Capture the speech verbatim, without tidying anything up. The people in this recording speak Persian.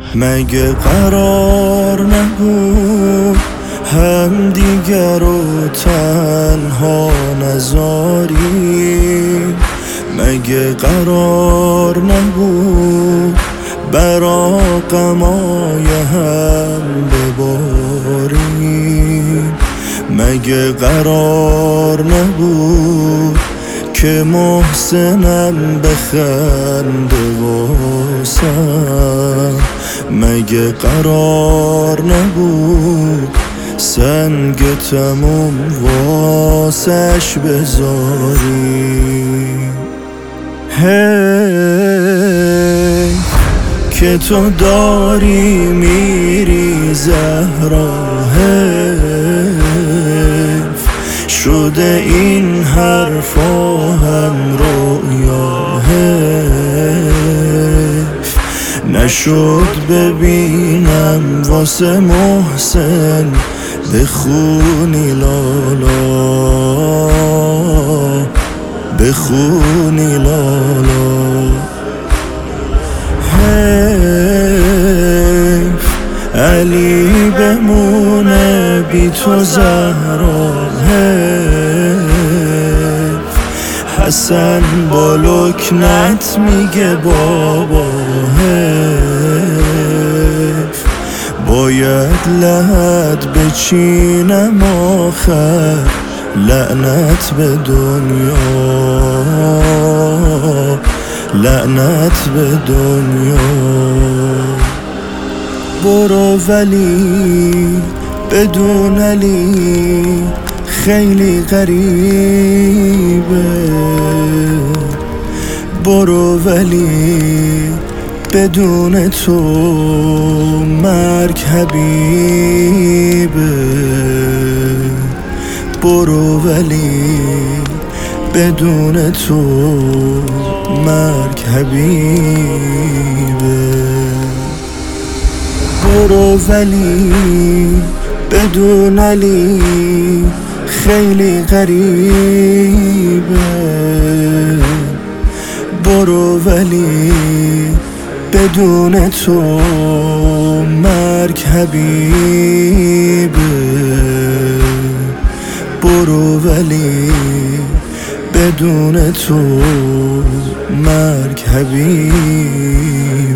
مگه قرار نبود هم دیگر رو تنها نذاریم؟ مگه قرار نبود برا غمای هم بباریم؟ مگه قرار نبود که محسنم بخنده واسم؟ مگه قرار نبود سنگ تموم واسش بذاری؟ هی که تو داری میری زهرا، حیف شده این حرفا هم رویا، حیف نشد ببینم واسه محسن بخونی لالا، بخونی لالا. حیف علی بمونه بی تو زهرا، حیف حسن با لکنت میگه بابا، حیف باید لحد بچینم آخر لعنت به دنیا، لعنت به دنیا. برو ولی بدون علی خیلی غریبه، برو ولی بدون تو مرگ حبیبه، برو ولی بدون تو مرگ حبیبه، برو ولی بدون علی خیلی غریبه، برو ولی بدون تو مرگ حبیبه، برو ولی بدون تو مرگ حبیبه.